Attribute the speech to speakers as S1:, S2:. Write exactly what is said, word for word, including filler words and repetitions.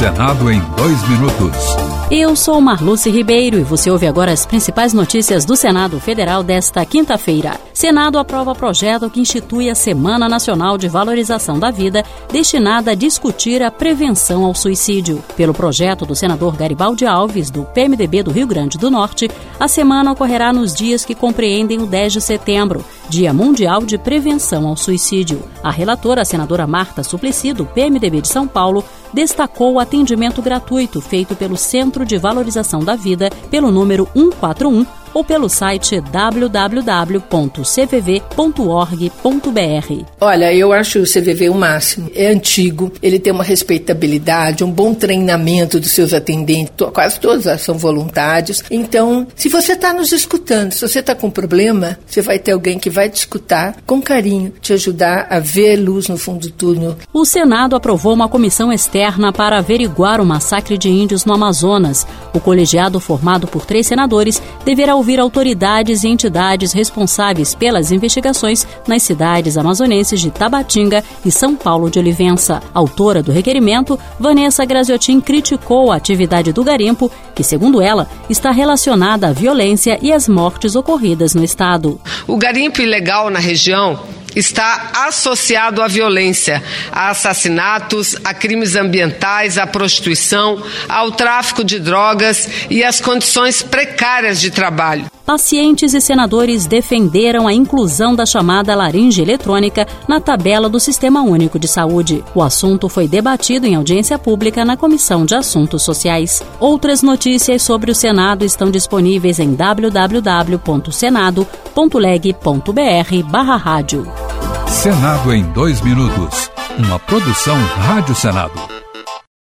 S1: Senado em dois minutos.
S2: Eu sou Marluce Ribeiro e você ouve agora as principais notícias do Senado Federal desta quinta-feira. Senado aprova projeto que institui a Semana Nacional de Valorização da Vida, destinada a discutir a prevenção ao suicídio. Pelo projeto do senador Garibaldi Alves, do P M D B do Rio Grande do Norte, a semana ocorrerá nos dias que compreendem o dez de setembro, Dia Mundial de Prevenção ao Suicídio. A relatora, a senadora Marta Suplicy, do P M D B de São Paulo, destacou o atendimento gratuito feito pelo Centro de Valorização da Vida pelo número cento e quarenta e um ou pelo site w w w ponto c v v ponto org ponto b r.
S3: Olha, eu acho o C V V o máximo. É antigo, ele tem uma respeitabilidade, um bom treinamento dos seus atendentes, quase todos são voluntários. Então, se você está nos escutando, se você está com problema, você vai ter alguém que vai te escutar com carinho, te ajudar a ver luz no fundo do túnel.
S2: O Senado aprovou uma comissão externa para averiguar o massacre de índios no Amazonas. O colegiado, formado por três senadores, deverá ouvir autoridades e entidades responsáveis pelas investigações nas cidades amazonenses de Tabatinga e São Paulo de Olivença. Autora do requerimento, Vanessa Graziotin criticou a atividade do garimpo, que, segundo ela, está relacionada à violência e às mortes ocorridas no estado.
S4: O garimpo ilegal na região está associado à violência, a assassinatos, a crimes ambientais, à prostituição, ao tráfico de drogas e às condições precárias de trabalho.
S2: Pacientes e senadores defenderam a inclusão da chamada laringe eletrônica na tabela do Sistema Único de Saúde. O assunto foi debatido em audiência pública na Comissão de Assuntos Sociais. Outras notícias sobre o Senado estão disponíveis em w w w ponto senado ponto leg ponto b r barra rádio.
S1: Senado em dois minutos. Uma produção Rádio Senado.